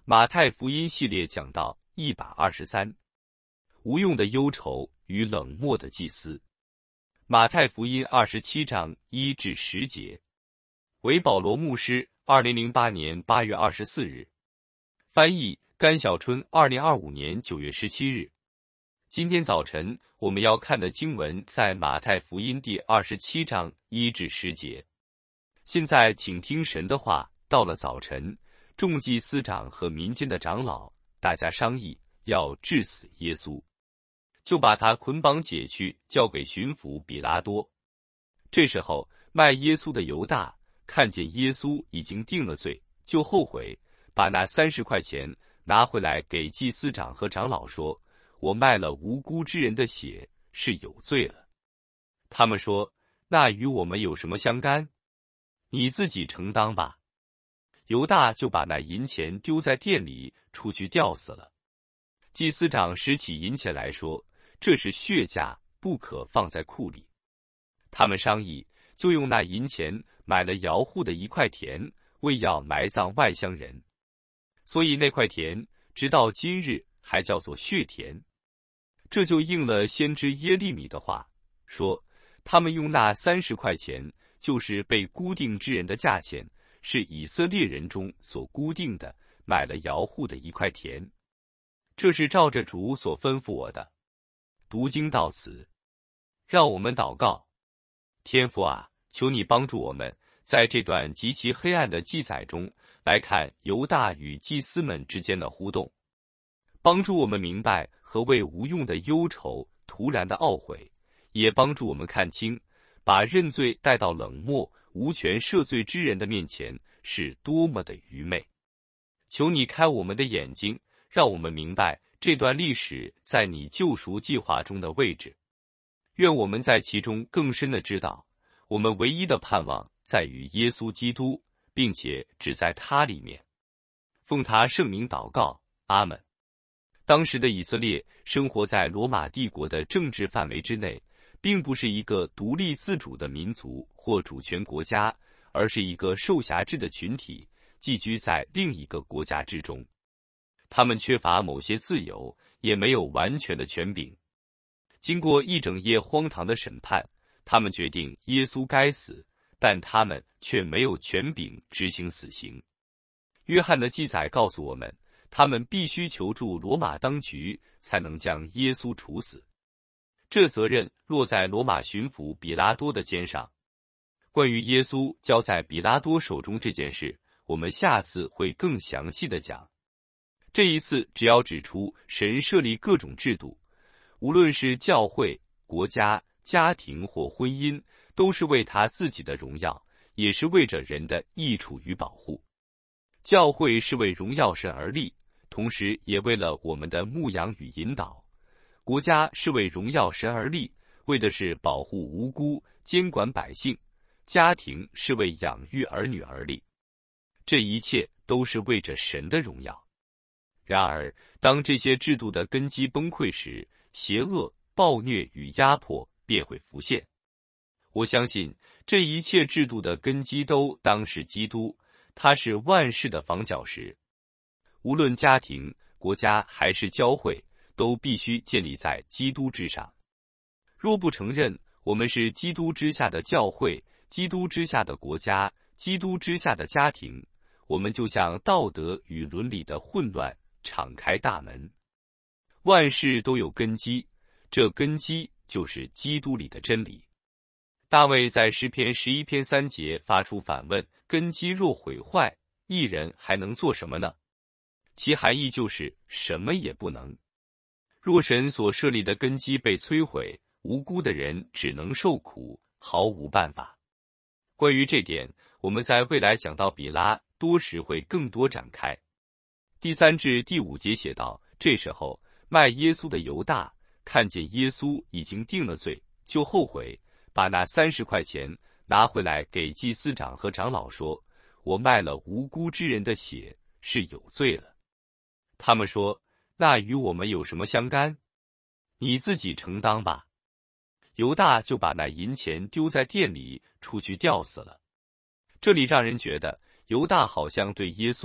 马太福音系列讲到123，无用的忧愁与冷漠的祭司。马太福音27章1至10节。为保罗牧师，2008年8月24日。翻译甘小春，2025年9月17日。今天早晨我们要看的经文在马太福音第27章1至10节。现在请听神的话。到了早晨，众祭司长和民间的长老，大家商议要治死耶稣，就把他捆绑解去，交给巡抚比拉多。这时候，卖耶稣的犹大看见耶稣已经定了罪，就后悔，把那30块钱拿回来给祭司长和长老说：“我卖了无辜之人的血，是有罪了。”他们说：“那与我们有什么相干？你自己承当吧。”犹大就把那银钱丢在店里，出去吊死了。祭司长拾起银钱来说：“这是血价，不可放在库里。”他们商议，就用那银钱买了窑户的一块田，为要埋葬外乡人。所以那块田直到今日还叫做血田。这就应了先知耶利米的话，说他们用那30块钱，就是被固定之人的价钱，是以色列人中所固定的，买了窑户的一块田。这是照着主所吩咐我的。读经到此，让我们祷告。天父啊，求你帮助我们，在这段极其黑暗的记载中来看犹大与祭司们之间的互动，帮助我们明白何谓无用的忧愁、突然的懊悔，也帮助我们看清，把认罪带到冷漠无权赦罪之人的面前是多么的愚昧。求你开我们的眼睛，让我们明白这段历史在你救赎计划中的位置。愿我们在其中更深的知道，我们唯一的盼望在于耶稣基督，并且只在他里面。奉他圣名祷告，阿们。当时的以色列生活在罗马帝国的政治范围之内，并不是一个独立自主的民族或主权国家，而是一个受辖制的群体，寄居在另一个国家之中。他们缺乏某些自由，也没有完全的权柄。经过一整夜荒唐的审判，他们决定耶稣该死，但他们却没有权柄执行死刑。约翰的记载告诉我们，他们必须求助罗马当局，才能将耶稣处死。这责任落在罗马巡抚比拉多的肩上。关于耶稣交在比拉多手中这件事，我们下次会更详细的讲。这一次只要指出神设立各种制度，无论是教会、国家、家庭或婚姻，都是为他自己的荣耀，也是为着人的益处与保护。教会是为荣耀神而立，同时也为了我们的牧养与引导。国家是为荣耀神而立，为的是保护无辜、监管百姓；家庭是为养育儿女而立。这一切都是为着神的荣耀。然而，当这些制度的根基崩溃时，邪恶、暴虐与压迫便会浮现。我相信，这一切制度的根基都当是基督，他是万事的房角石。无论家庭、国家还是教会，都必须建立在基督之上。若不承认我们是基督之下的教会、基督之下的国家、基督之下的家庭，我们就像道德与伦理的混乱敞开大门。万事都有根基，这根基就是基督里的真理。大卫在诗篇11篇3节发出反问：根基若毁坏，一人还能做什么呢？其含义就是什么也不能。若神所设立的根基被摧毁，无辜的人只能受苦，毫无办法。关于这点，我们在未来讲到比拉多时会更多展开。第3至第5节写道：这时候，卖耶稣的犹大看见耶稣已经定了罪，就后悔，把那30块钱拿回来给祭司长和长老说：“我卖了无辜之人的血，是有罪了。”他们说：“那与我们有什么相干？你自己承当吧。”犹大就把那银钱丢在店里，出去吊死了。这里让人觉得犹大好像对耶稣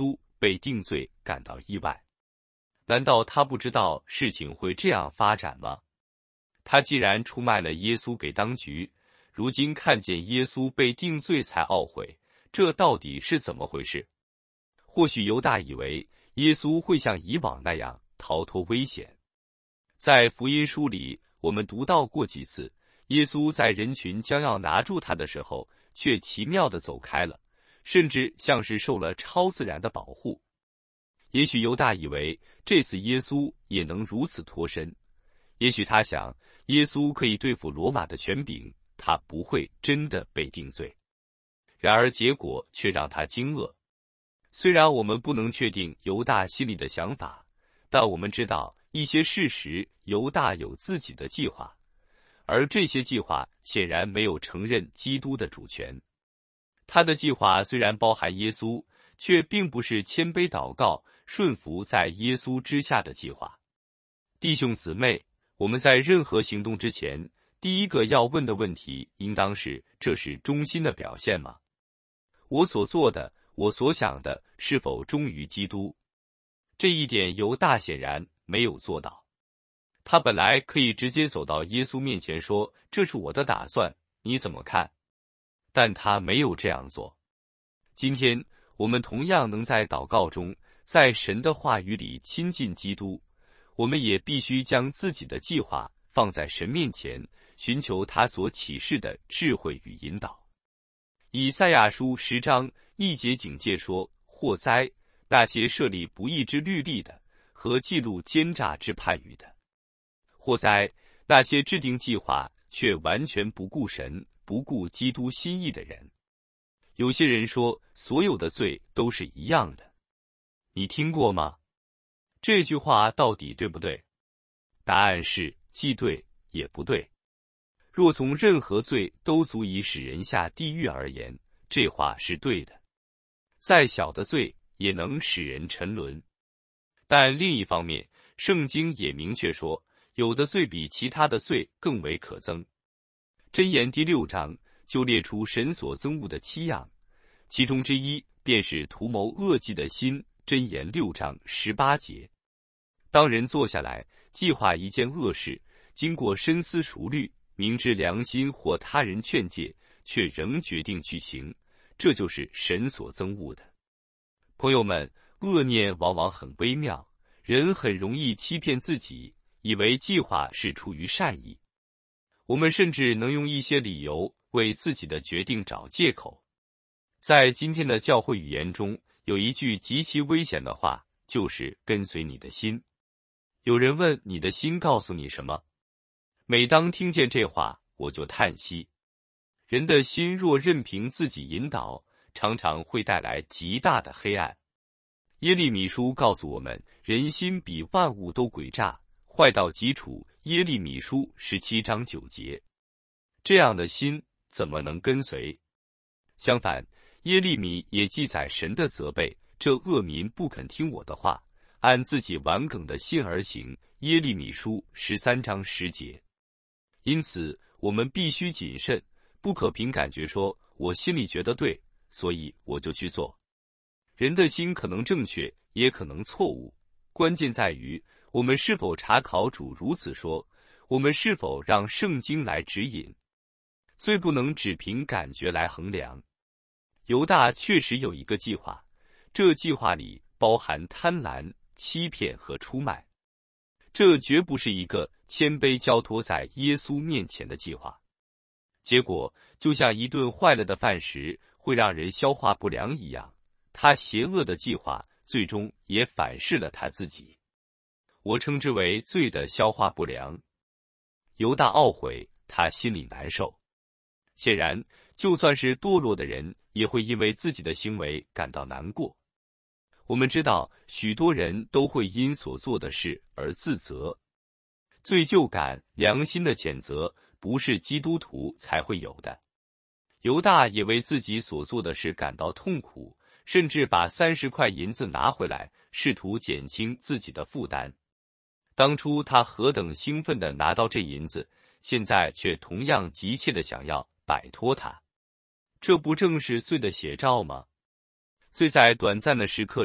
被定罪感到意外。难道他不知道事情会这样发展吗？他既然出卖了耶稣给当局，如今看见耶稣被定罪才懊悔，这到底是怎么回事？或许犹大以为耶稣会像以往那样逃脱危险。在福音书里，我们读到过几次，耶稣在人群将要拿住他的时候，却奇妙地走开了，甚至像是受了超自然的保护。也许犹大以为这次耶稣也能如此脱身，也许他想耶稣可以对付罗马的权柄，他不会真的被定罪。然而结果却让他惊愕。虽然我们不能确定犹大心里的想法，但我们知道一些事实，犹大有自己的计划，而这些计划显然没有承认基督的主权。他的计划虽然包含耶稣，却并不是谦卑祷告、顺服在耶稣之下的计划。弟兄姊妹，我们在任何行动之前，第一个要问的问题应当是：这是忠心的表现吗？我所做的，我所想的，是否忠于基督？这一点犹大显然没有做到。他本来可以直接走到耶稣面前说：“这是我的打算，你怎么看？”但他没有这样做。今天我们同样能在祷告中，在神的话语里亲近基督，我们也必须将自己的计划放在神面前，寻求他所启示的智慧与引导。以赛亚书10章1节警戒说：“祸哉，那些设立不义之律例的，和记录奸诈之判语的！祸哉，那些制定计划却完全不顾神、不顾基督心意的人。”有些人说，所有的罪都是一样的，你听过吗？这句话到底对不对？答案是既对也不对。若从任何罪都足以使人下地狱而言，这话是对的。再小的罪也能使人沉沦。但另一方面，圣经也明确说，有的罪比其他的罪更为可憎。箴言第6章就列出神所憎恶的7样，其中之一便是图谋恶计的心。箴言6章18节。当人坐下来计划一件恶事，经过深思熟虑，明知良心或他人劝诫，却仍决定去行，这就是神所憎恶的。朋友们，恶念往往很微妙，人很容易欺骗自己，以为计划是出于善意。我们甚至能用一些理由为自己的决定找借口。在今天的教会语言中，有一句极其危险的话，就是跟随你的心。有人问你的心告诉你什么？每当听见这话，我就叹息。人的心若任凭自己引导，常常会带来极大的黑暗。耶利米书告诉我们，人心比万物都诡诈，坏到极处。耶利米书17章9节。这样的心怎么能跟随？相反，耶利米也记载神的责备，这恶民不肯听我的话，按自己顽梗的心而行。耶利米书13章10节。因此，我们必须谨慎，不可凭感觉说我心里觉得对，所以我就去做。人的心可能正确，也可能错误，关键在于我们是否查考主如此说，我们是否让圣经来指引。最不能只凭感觉来衡量。犹大确实有一个计划，这计划里包含贪婪、欺骗和出卖。这绝不是一个谦卑交托在耶稣面前的计划。结果就像一顿坏了的饭食会让人消化不良一样，他邪恶的计划最终也反噬了他自己。我称之为罪的消化不良。犹大懊悔，他心里难受。显然，就算是堕落的人，也会因为自己的行为感到难过。我们知道，许多人都会因所做的事而自责。罪疚感、良心的谴责，不是基督徒才会有的。犹大也为自己所做的事感到痛苦，甚至把30块银子拿回来，试图减轻自己的负担。当初他何等兴奋地拿到这银子，现在却同样急切地想要摆脱它。这不正是罪的写照吗？罪在短暂的时刻里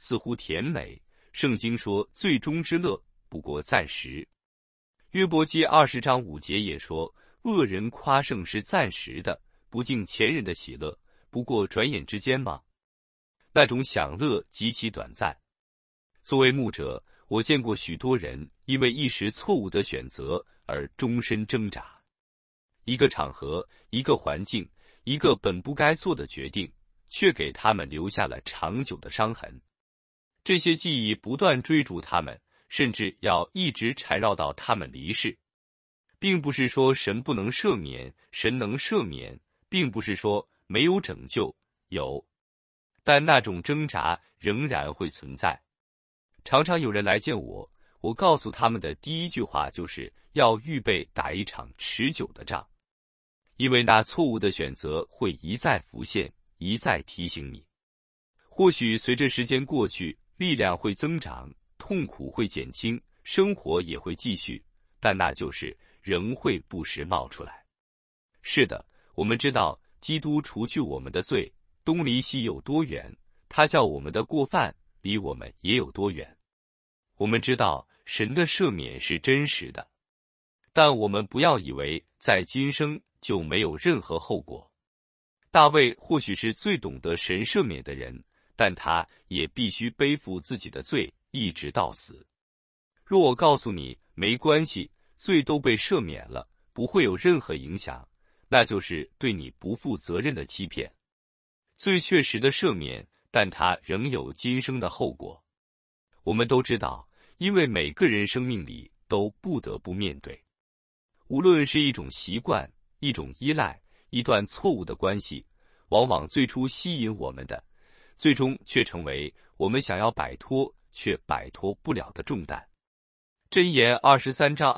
似乎甜美。圣经说，最终之乐不过暂时。约伯记20章5节也说，恶人夸胜是暂时的，不敬前人的喜乐，不过转眼之间吗？那种享乐极其短暂。作为牧者，我见过许多人因为一时错误的选择而终身挣扎。一个场合，一个环境，一个本不该做的决定，却给他们留下了长久的伤痕。这些记忆不断追逐他们，甚至要一直缠绕到他们离世。并不是说神不能赦免，神能赦免，并不是说没有拯救，有，但那种挣扎仍然会存在。常常有人来见我，我告诉他们的第一句话就是要预备打一场持久的仗，因为那错误的选择会一再浮现，一再提醒你。或许随着时间过去，力量会增长，痛苦会减轻，生活也会继续，但那就是仍会不时冒出来。是的，我们知道基督除去我们的罪，东离西有多远，他叫我们的过犯离我们也有多远。我们知道神的赦免是真实的，但我们不要以为在今生就没有任何后果。大卫或许是最懂得神赦免的人，但他也必须背负自己的罪，一直到死。若我告诉你没关系，罪都被赦免了，不会有任何影响，那就是对你不负责任的欺骗。罪确实的赦免，但它仍有今生的后果。我们都知道，因为每个人生命里都不得不面对，无论是一种习惯、一种依赖、一段错误的关系，往往最初吸引我们的，最终却成为我们想要摆脱却摆脱不了的重担。箴言23章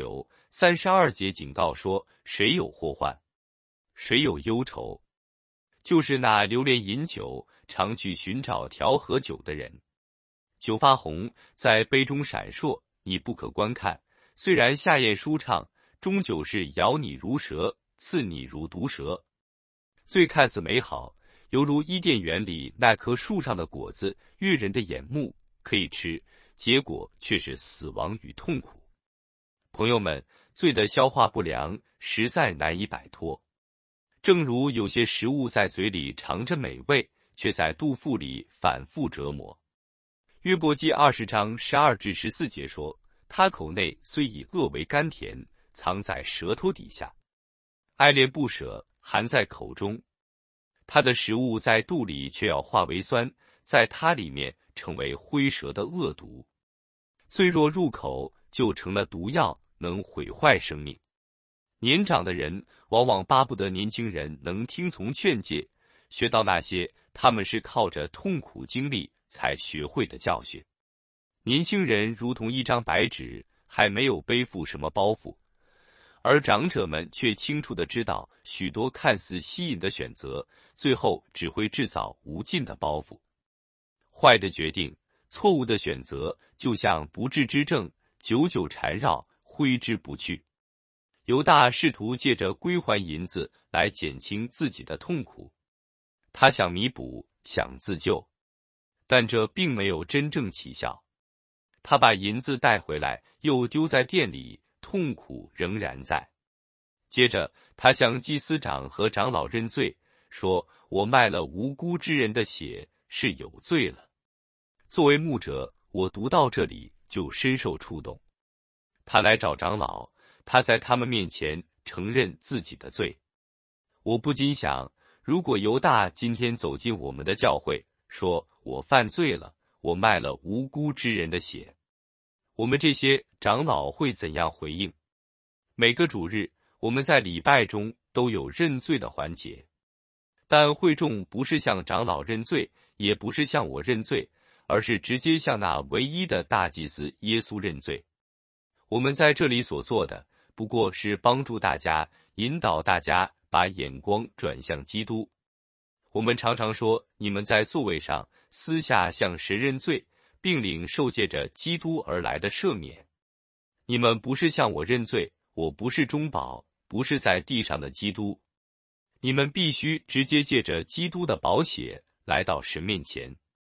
29、32节警告说，谁有祸患，谁有忧愁，就是那流连饮酒，常去寻找调和酒的人。酒发红，在杯中闪烁，你不可观看，虽然下咽舒畅，终究是咬你如蛇，刺你如毒蛇。罪看似美好，犹如伊甸园里那棵树上的果子，悦人的眼目，可以吃，结果却是死亡与痛苦。朋友们，罪的消化不良实在难以摆脱，正如有些食物在嘴里尝着美味，却在肚腹里反复折磨。约伯记20章12至14节说，他口内虽以恶为甘甜，藏在舌头底下，爱恋不舍，含在口中。他的食物在肚里却要化为酸，在他里面成为灰蛇的恶毒。罪若入口，就成了毒药，能毁坏生命。年长的人往往巴不得年轻人能听从劝诫，学到那些他们是靠着痛苦经历才学会的教训。年轻人如同一张白纸，还没有背负什么包袱，而长者们却清楚地知道，许多看似吸引的选择，最后只会制造无尽的包袱。坏的决定，错误的选择，就像不治之症，久久缠绕，挥之不去。犹大试图借着归还银子来减轻自己的痛苦，他想弥补，想自救，但这并没有真正起效。他把银子带回来，又丢在店里，痛苦仍然在。接着，他向祭司长和长老认罪，说：“我卖了无辜之人的血，是有罪了。”作为牧者，我读到这里就深受触动。他来找长老，他在他们面前承认自己的罪。我不禁想，如果犹大今天走进我们的教会，说我犯罪了，我卖了无辜之人的血，我们这些长老会怎样回应？每个主日，我们在礼拜中都有认罪的环节，但会众不是向长老认罪，也不是向我认罪，而是直接向那唯一的大祭司耶稣认罪。我们在这里所做的，不过是帮助大家，引导大家把眼光转向基督。我们常常说，你们在座位上私下向神认罪，并领受借着基督而来的赦免。你们不是向我认罪，我不是中保，不是在地上的基督。你们必须直接借着基督的宝血来到神面前。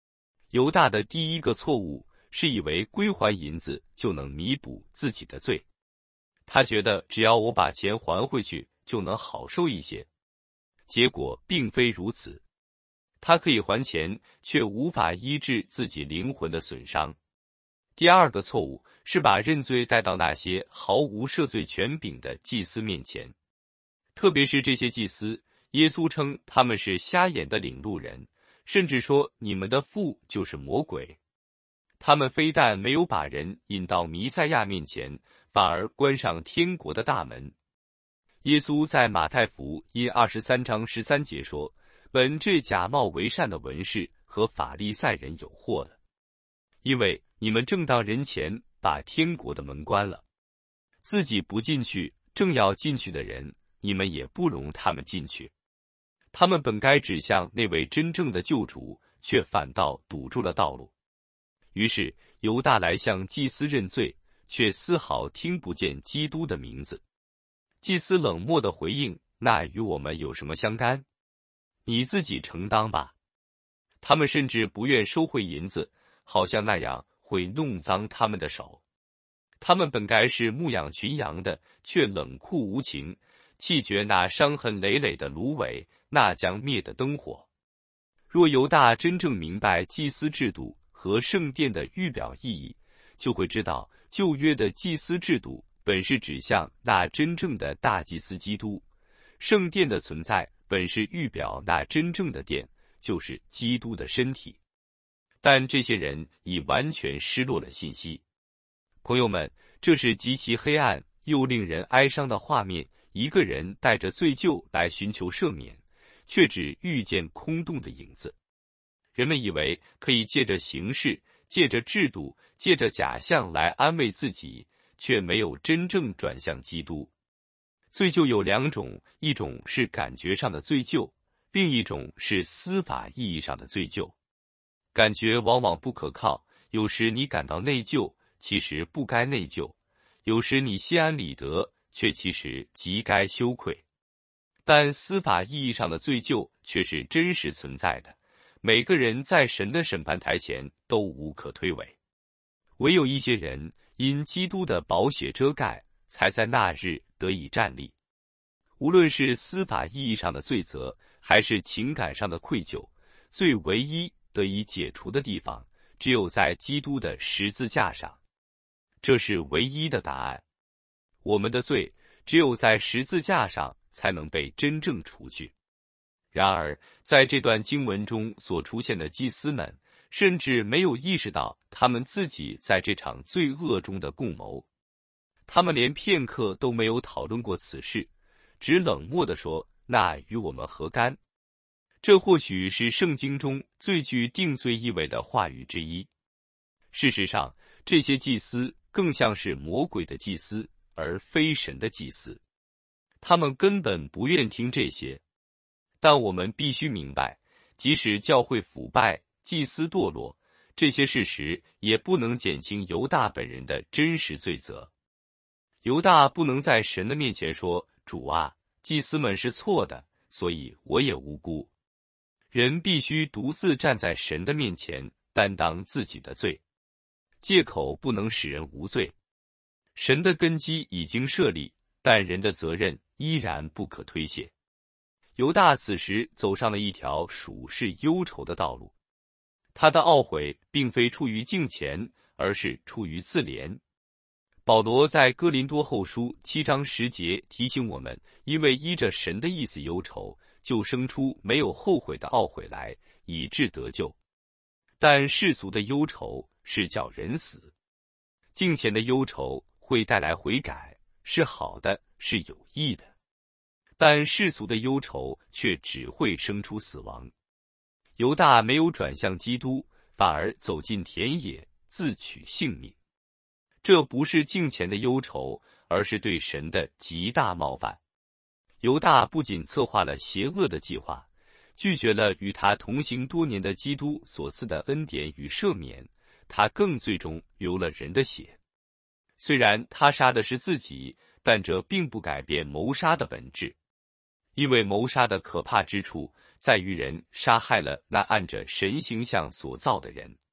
犹大的第一个错误是以为归还银子就能弥补自己的罪，他觉得只要我把钱还回去就能好受一些，结果并非如此。他可以还钱，却无法医治自己灵魂的损伤。第二个错误是把认罪带到那些毫无赦罪权柄的祭司面前，特别是这些祭司，耶稣称他们是瞎眼的领路人，甚至说你们的父就是魔鬼。他们非但没有把人引到弥赛亚面前，反而关上天国的大门。耶稣在马太福音23章13节说，本这假冒为善的文士和法利赛人有祸了，因为你们正当人前把天国的门关了，自己不进去，正要进去的人，你们也不容他们进去。他们本该指向那位真正的救主，却反倒堵住了道路。于是犹大来向祭司认罪，却丝毫听不见基督的名字。祭司冷漠的回应，那与我们有什么相干？你自己承担吧。他们甚至不愿收回银子，好像那样会弄脏他们的手。他们本该是牧养群羊的，却冷酷无情，弃绝那伤痕累累的芦苇，那将灭的灯火。若犹大真正明白祭司制度和圣殿的预表意义，就会知道旧约的祭司制度本是指向那真正的大祭司基督，圣殿的存在本是预表那真正的殿，就是基督的身体。但这些人已完全失落了信息。朋友们，这是极其黑暗又令人哀伤的画面，一个人带着罪疚来寻求赦免，却只遇见空洞的影子。人们以为可以借着形式，借着制度，借着假象来安慰自己，却没有真正转向基督。罪疚有两种，一种是感觉上的罪疚，另一种是司法意义上的罪疚。感觉往往不可靠，有时你感到内疚，其实不该内疚；有时你心安理得，却其实极该羞愧。但司法意义上的罪疚却是真实存在的，每个人在神的审判台前都无可推诿。唯有一些人因基督的宝血遮盖，才在那日得以站立。无论是司法意义上的罪责，还是情感上的愧疚，罪唯一得以解除的地方，只有在基督的十字架上。这是唯一的答案。我们的罪只有在十字架上才能被真正除去。然而，在这段经文中所出现的祭司们，甚至没有意识到他们自己在这场罪恶中的共谋。他们连片刻都没有讨论过此事，只冷漠地说：“那与我们何干？”这或许是圣经中最具定罪意味的话语之一。事实上，这些祭司更像是魔鬼的祭司，而非神的祭司。他们根本不愿听这些。但我们必须明白，即使教会腐败、祭司堕落，这些事实也不能减轻犹大本人的真实罪责。犹大不能在神的面前说：“主啊，祭司们是错的，所以我也无辜。”人必须独自站在神的面前，担当自己的罪。借口不能使人无罪。神的根基已经设立，但人的责任依然不可推卸。犹大此时走上了一条属世忧愁的道路，他的懊悔并非出于敬虔，而是出于自怜。保罗在哥林多后书7章10节提醒我们，因为依着神的意思忧愁，就生出没有后悔的懊悔来，以致得救。但世俗的忧愁是叫人死，敬虔的忧愁会带来悔改，是好的，是有益的。但世俗的忧愁却只会生出死亡。犹大没有转向基督，反而走进田野，自取性命。这不是敬虔的忧愁，而是对神的极大冒犯。犹大不仅策划了邪恶的计划，拒绝了与他同行多年的基督所赐的恩典与赦免，他更最终流了人的血。虽然他杀的是自己，但这并不改变谋杀的本质。因为谋杀的可怕之处在于人杀害了那按着神形象所造的人。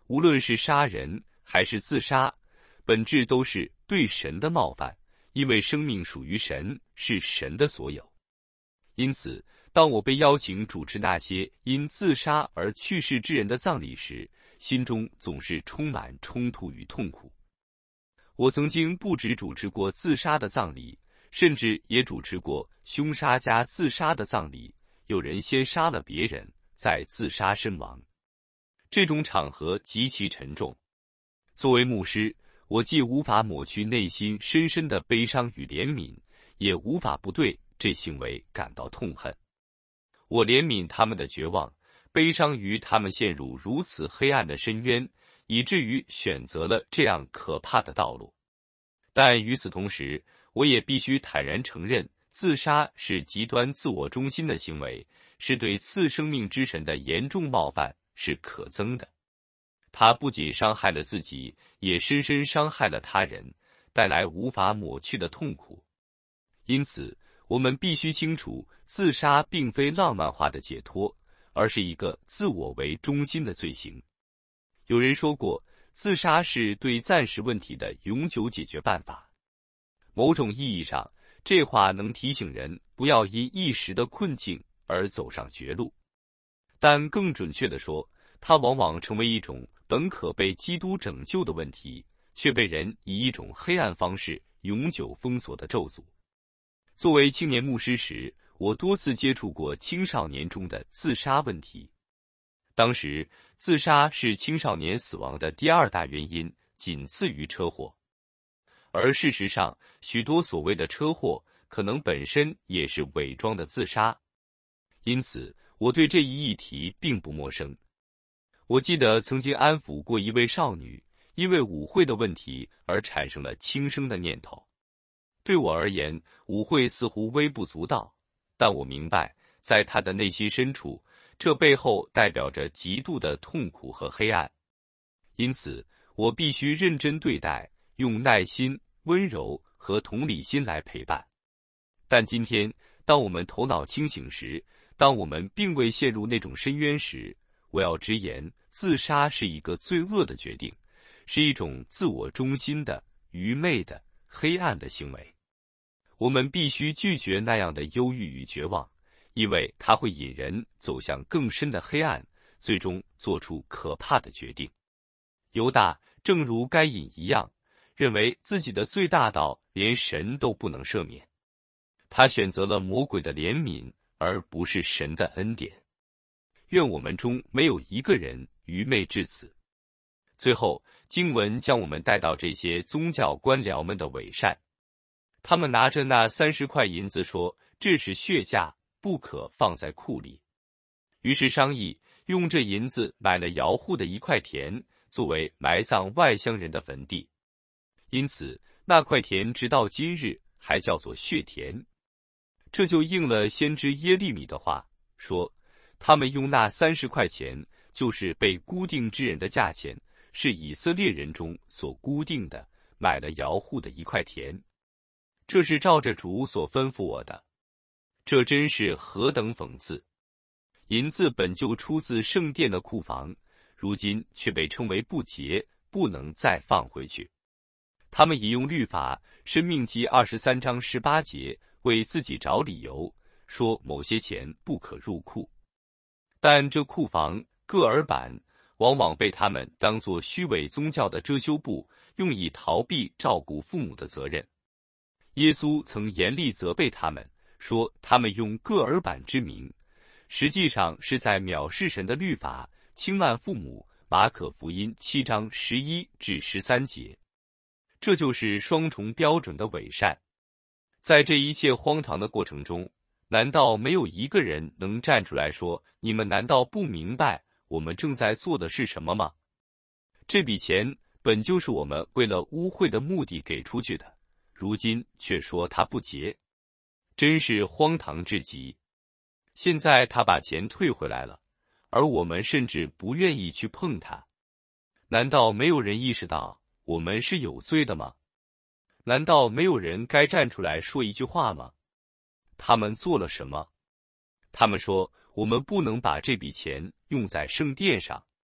无论是杀人还是自杀，本质都是对神的冒犯，因为生命属于神，是神的所有。因此，当我被邀请主持那些因自杀而去世之人的葬礼时，心中总是充满冲突与痛苦。我曾经不止主持过自杀的葬礼，甚至也主持过凶杀加自杀的葬礼，有人先杀了别人，再自杀身亡。这种场合极其沉重。作为牧师，我既无法抹去内心深深的悲伤与怜悯，也无法不对这行为感到痛恨。我怜悯他们的绝望，悲伤于他们陷入如此黑暗的深渊，以至于选择了这样可怕的道路。但与此同时，我也必须坦然承认，自杀是极端自我中心的行为，是对赐生命之神的严重冒犯，是可憎的。他不仅伤害了自己，也深深伤害了他人，带来无法抹去的痛苦。因此，我们必须清楚，自杀并非浪漫化的解脱，而是一个自我为中心的罪行。有人说过，自杀是对暂时问题的永久解决办法。某种意义上，这话能提醒人不要因一时的困境而走上绝路。但更准确地说，它往往成为一种本可被基督拯救的问题，却被人以一种黑暗方式永久封锁的咒诅。作为青年牧师时，我多次接触过青少年中的自杀问题。当时，自杀是青少年死亡的第二大原因，仅次于车祸。而事实上，许多所谓的车祸可能本身也是伪装的自杀。因此，我对这一议题并不陌生。我记得曾经安抚过一位少女，因为舞会的问题而产生了轻生的念头。对我而言，舞会似乎微不足道，但我明白，在她的内心深处，这背后代表着极度的痛苦和黑暗。因此，我必须认真对待，用耐心、温柔和同理心来陪伴。但今天，当我们头脑清醒时，当我们并未陷入那种深渊时，我要直言，自杀是一个罪恶的决定，是一种自我中心的、愚昧的、黑暗的行为。我们必须拒绝那样的忧郁与绝望，因为它会引人走向更深的黑暗，最终做出可怕的决定。犹大正如该隐一样，认为自己的罪大到连神都不能赦免。他选择了魔鬼的怜悯，而不是神的恩典。愿我们中没有一个人愚昧至此。最后，经文将我们带到这些宗教官僚们的伪善。他们拿着那30块银子说，这是血价，不可放在库里。于是商议用这银子买了窑户的一块田，作为埋葬外乡人的坟地。因此，那块田直到今日还叫做血田。这就应了先知耶利米的话，说他们用那30块钱，就是被固定之人的价钱，是以色列人中所固定的，买了窑户的一块田。这是照着主所吩咐我的。这真是何等讽刺！银子本就出自圣殿的库房，如今却被称为不洁，不能再放回去。他们引用律法申命记23章18节为自己找理由，说某些钱不可入库。但这库房、个耳板往往被他们当作虚伪宗教的遮羞布，用以逃避照顾父母的责任。耶稣曾严厉责备他们，说他们用个耳板之名，实际上是在藐视神的律法，轻慢父母。马可福音7章11至13节。这就是双重标准的伪善。在这一切荒唐的过程中，难道没有一个人能站出来说，你们难道不明白我们正在做的是什么吗？这笔钱本就是我们为了污秽的目的给出去的，如今却说它不洁，真是荒唐至极。现在他把钱退回来了，而我们甚至不愿意去碰它。难道没有人意识到我们是有罪的吗？难道没有人该站出来说一句话吗？他们做了什么？他们说我们不能把这笔钱用在圣殿上。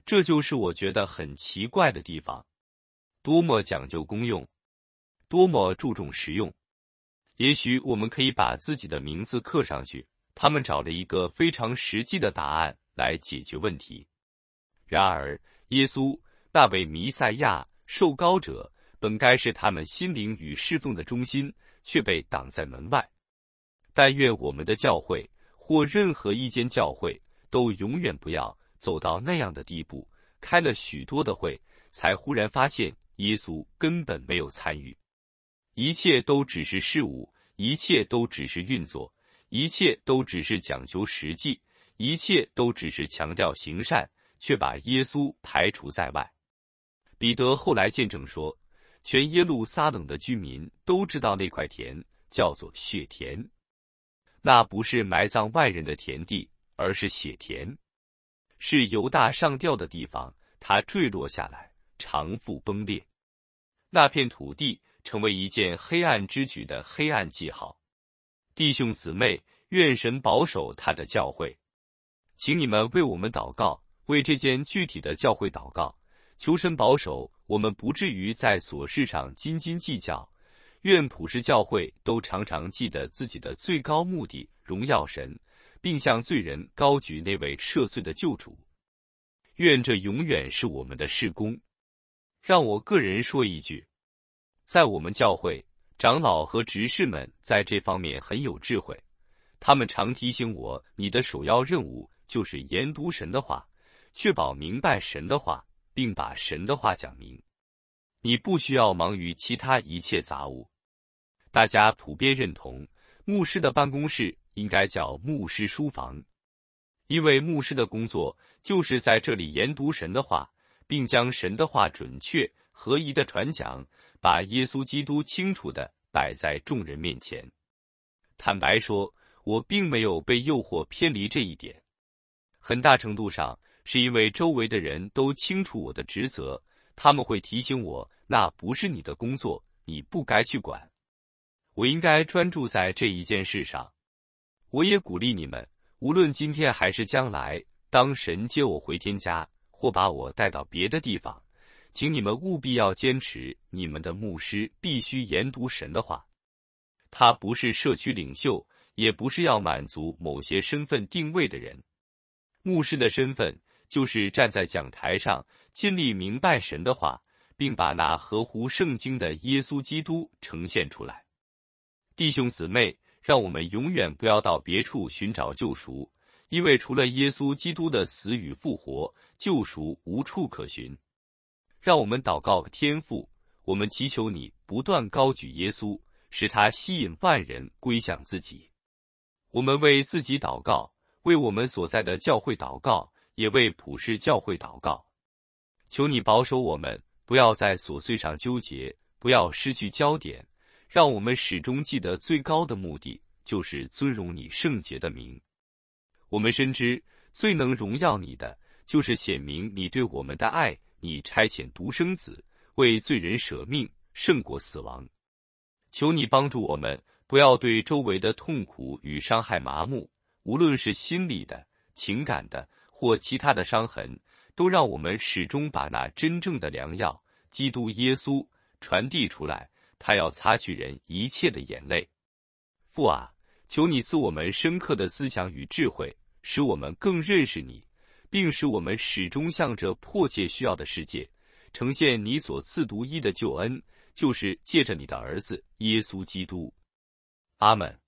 这就是我觉得很奇怪的地方。多么讲究功用，多么注重实用。也许我们可以把自己的名字刻上去，他们找了一个非常实际的答案来解决问题。然而，耶稣那位弥赛亚受膏者本该是他们心灵与侍奉的中心，却被挡在门外。但愿我们的教会或任何一间教会都永远不要走到那样的地步，开了许多的会，才忽然发现耶稣根本没有参与。一切都只是事物，一切都只是运作，一切都只是讲究实际，一切都只是强调行善，却把耶稣排除在外。彼得后来见证说，全耶路撒冷的居民都知道那块田叫做血田，那不是埋葬外人的田地，而是血田，是犹大上吊的地方，它坠落下来，长腹崩裂。那片土地成为一件黑暗之举的黑暗记号。弟兄姊妹，愿神保守他的教会。请你们为我们祷告，为这间具体的教会祷告，求神保守我们不至于在琐事上斤斤计较。愿普世教会都常常记得自己的最高目的，荣耀神，并向罪人高举那位赦罪的救主。愿这永远是我们的事工。让我个人说一句，在我们教会，长老和执事们在这方面很有智慧。他们常提醒我，你的首要任务就是研读神的话，确保明白神的话，并把神的话讲明。你不需要忙于其他一切杂物。大家普遍认同，牧师的办公室应该叫牧师书房，因为牧师的工作就是在这里研读神的话，并将神的话准确合宜的传讲，把耶稣基督清楚地摆在众人面前。坦白说，我并没有被诱惑偏离这一点，很大程度上是因为周围的人都清楚我的职责，他们会提醒我，那不是你的工作，你不该去管。我应该专注在这一件事上。我也鼓励你们，无论今天还是将来，当神接我回天家，或把我带到别的地方，请你们务必要坚持，你们的牧师必须研读神的话。他不是社区领袖，也不是要满足某些身份定位的人。牧师的身份就是站在讲台上，尽力明白神的话，并把那合乎圣经的耶稣基督呈现出来。弟兄姊妹，让我们永远不要到别处寻找救赎，因为除了耶稣基督的死与复活，救赎无处可寻。让我们祷告天父，我们祈求你不断高举耶稣，使他吸引万人归向自己。我们为自己祷告，为我们所在的教会祷告，也为普世教会祷告。求你保守我们，不要在琐碎上纠结，不要失去焦点，让我们始终记得最高的目的，就是尊荣你圣洁的名。我们深知，最能荣耀你的，就是显明你对我们的爱，你差遣独生子，为罪人舍命，胜过死亡。求你帮助我们，不要对周围的痛苦与伤害麻木，无论是心理的、情感的或其他的伤痕，都让我们始终把那真正的良药，基督耶稣传递出来，他要擦去人一切的眼泪。父啊，求你赐我们深刻的思想与智慧，使我们更认识你，并使我们始终向着迫切需要的世界，呈现你所赐独一的救恩，就是借着你的儿子耶稣基督。阿们。